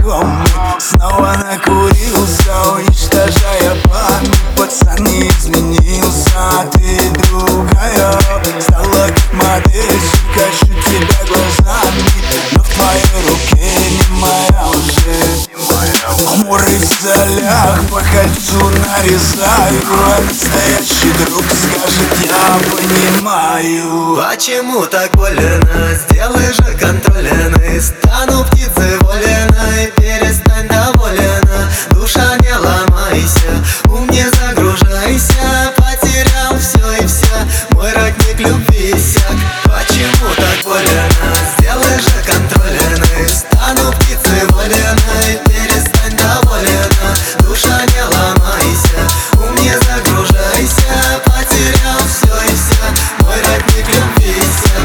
знакомый. Снова накурился, уничтожая память. Пацан не изменился, ты другая. Стала как модельчик, хочу тебя глазами, но в твоей руке не моя уже. Амуры в солях по кольцу нарезаю, а настоящий друг скажет: я понимаю. Почему так больно? Сделай же контрольный. Стану птицей воленой, перестань доволена. Душа, не ломайся, ум не загружайся. Потерял все и вся, мой родник любви иссяк. Почему так больно? Сделай же контрольный. Стану птицей воленой, перестань доволена. Душа, не ломайся, ум не загружайся. Потерял все и вся, мой родник любви иссяк.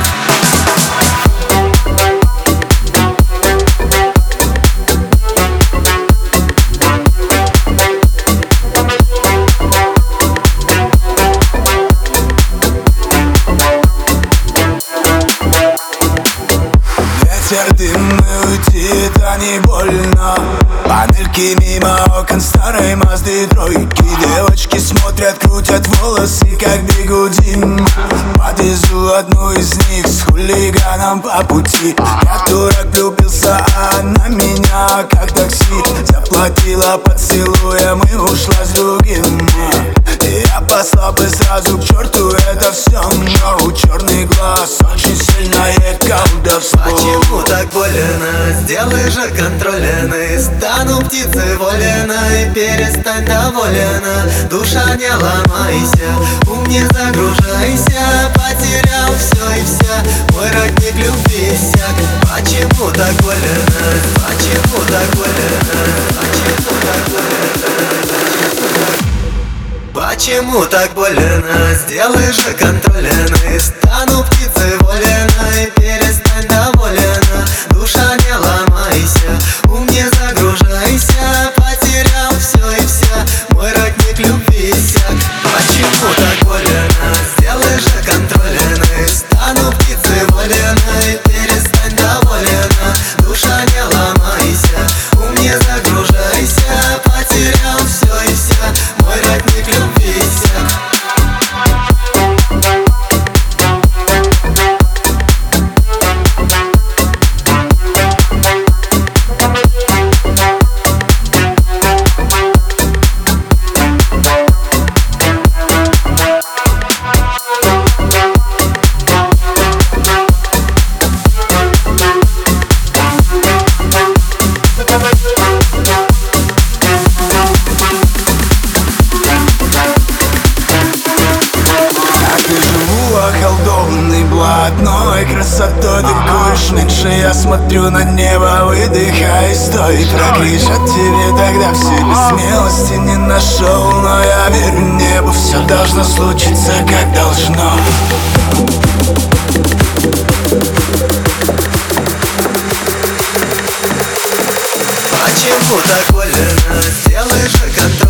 Ветер дымный, уйти это не больно. Панельки мимо окон старой Мазды тройки. Девочки смотрят, крутят волосы, как бигуди. Подвезу одну из них с хулиганом по пути. Я дурак, влюбился, а она меня как такси. Заплатила поцелуем и ушла с другим. И я послал бы сразу к черту это все, но у черный глаз очень сильное колдовство. Почему так больно? Сделай же контрольный. Стану птицей воленой, перестань доволена. Душа, не ломайся, ум не загружайся. Потерял все и вся, мой родник любви иссяк. Почему так больно? Почему так больно? Почему так больно? Почему так больно? Сделай же контрольный. Стану птицей воленой, перестань доволена. Душа, не ломайся, ум не загружайся. Потерял все и вся, мой родник любви иссяк. Почему так больно? Сделай же контрольный. Стану птицей воленой, перестань доволена. Душа, не ломайся, ум не загружайся. Потерял все и вся, мой родник любви иссяк. Околдованный блатной красотой ты куришь меньше. Я смотрю на небо, выдыхай, стой. Прокричат тебе тогда все без смелости не нашел. Но я верю небу, все должно случиться как должно. Почему так больно? Сделай же контроль.